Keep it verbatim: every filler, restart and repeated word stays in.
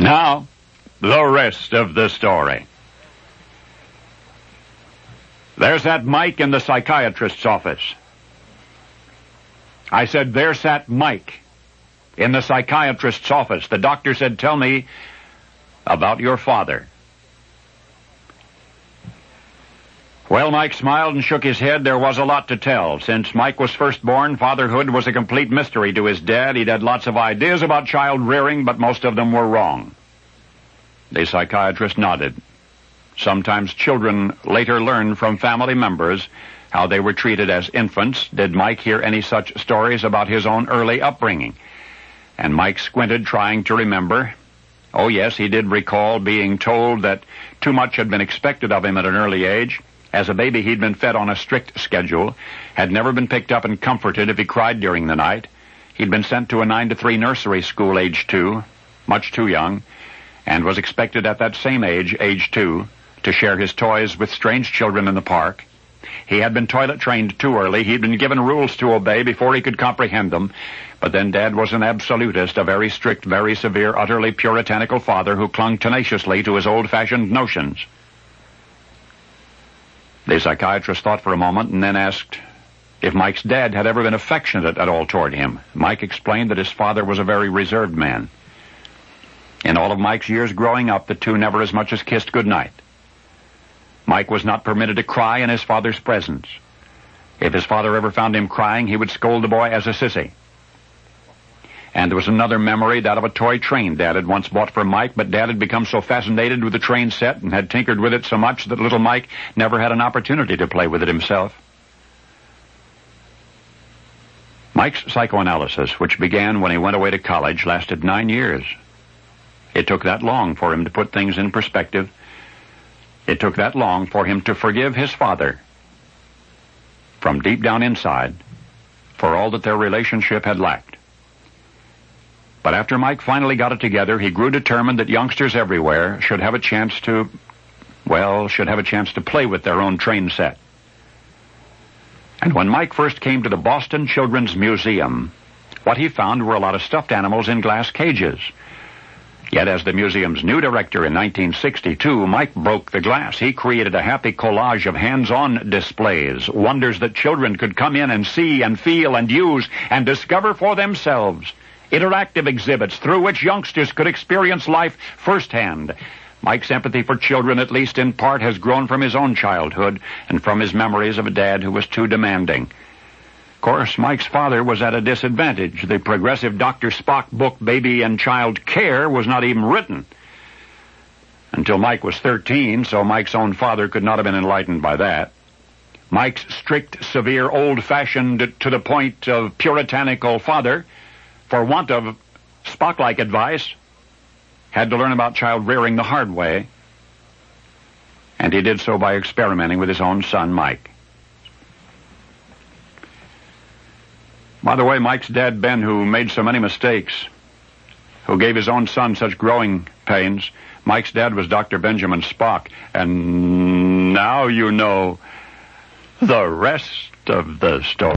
Now, the rest of the story. There sat Mike in the psychiatrist's office. I said, there sat Mike in the psychiatrist's office. The doctor said, tell me about your father. Well, Mike smiled and shook his head. There was a lot to tell. Since Mike was firstborn, fatherhood was a complete mystery to his dad. He'd had lots of ideas about child rearing, but most of them were wrong. The psychiatrist nodded. Sometimes children later learned from family members how they were treated as infants. Did Mike hear any such stories about his own early upbringing? And Mike squinted, trying to remember. Oh, yes, he did recall being told that too much had been expected of him at an early age. As a baby, he'd been fed on a strict schedule, had never been picked up and comforted if he cried during the night. He'd been sent to a nine to three nursery school, age two, much too young, and was expected at that same age, age two, to share his toys with strange children in the park. He had been toilet trained too early. He'd been given rules to obey before he could comprehend them. But then Dad was an absolutist, a very strict, very severe, utterly puritanical father who clung tenaciously to his old-fashioned notions. The psychiatrist thought for a moment and then asked if Mike's dad had ever been affectionate at all toward him. Mike explained that his father was a very reserved man. In all of Mike's years growing up, the two never as much as kissed goodnight. Mike was not permitted to cry in his father's presence. If his father ever found him crying, he would scold the boy as a sissy. And there was another memory, that of a toy train Dad had once bought for Mike, but Dad had become so fascinated with the train set and had tinkered with it so much that little Mike never had an opportunity to play with it himself. Mike's psychoanalysis, which began when he went away to college, lasted nine years. It took that long for him to put things in perspective. It took that long for him to forgive his father from deep down inside for all that their relationship had lacked. But after Mike finally got it together, he grew determined that youngsters everywhere should have a chance to, well, should have a chance to play with their own train set. And when Mike first came to the Boston Children's Museum, what he found were a lot of stuffed animals in glass cages. Yet as the museum's new director in nineteen sixty-two, Mike broke the glass. He created a happy collage of hands-on displays, wonders that children could come in and see and feel and use and discover for themselves. Interactive exhibits through which youngsters could experience life firsthand. Mike's empathy for children, at least in part, has grown from his own childhood and from his memories of a dad who was too demanding. Of course, Mike's father was at a disadvantage. The progressive Doctor Spock book, Baby and Child Care, was not even written until Mike was thirteen, so Mike's own father could not have been enlightened by that. Mike's strict, severe, old-fashioned, to the point of puritanical father, for want of Spock-like advice, had to learn about child rearing the hard way, and he did so by experimenting with his own son, Mike. By the way, Mike's dad, Ben, who made so many mistakes, who gave his own son such growing pains, Mike's dad was Doctor Benjamin Spock, and now you know the rest of the story.